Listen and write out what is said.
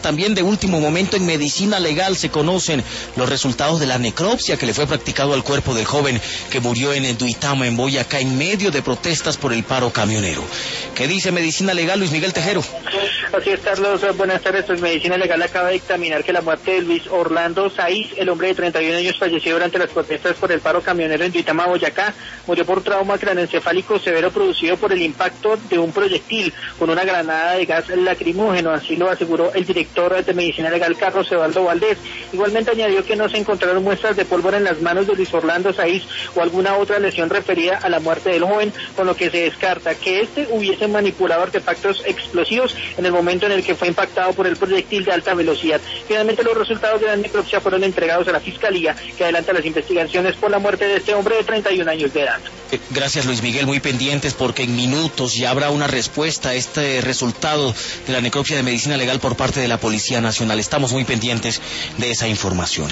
también de último momento en medicina legal se conocen los resultados de la necropsia que le fue practicado al cuerpo del joven que murió en Duitama, en Boyacá, en medio de protestas por el paro camionero. ¿Qué dice medicina legal, Luis Miguel Tejero? Así es, Carlos, buenas tardes. Pues Medicina Legal acaba de dictaminar que la muerte de Luis Orlando Saiz, el hombre de 31 años fallecido durante las protestas por el paro camionero en Duitama, Boyacá, murió por trauma craneoencefálico severo producido por el impacto de un proyectil con una granada de gas lacrimógeno. Así lo aseguró el director de Medicina Legal, Carlos Eduardo Valdés. Igualmente añadió que no se encontraron muestras de pólvora en las manos de Luis Orlando Saiz o alguna otra lesión referida a la muerte del joven, con lo que se descarta que este hubiese manipulado artefactos explosivos en el momento en el que fue impactado por el proyectil de alta velocidad. Finalmente los resultados de la necropsia fueron entregados a la Fiscalía, que adelanta las investigaciones por la muerte de este hombre de 31 años de edad. Gracias, Luis Miguel, muy pendientes porque en minutos ya habrá una respuesta a este resultado de la necropsia de medicina legal por parte de la Policía Nacional. Estamos muy pendientes de esa información.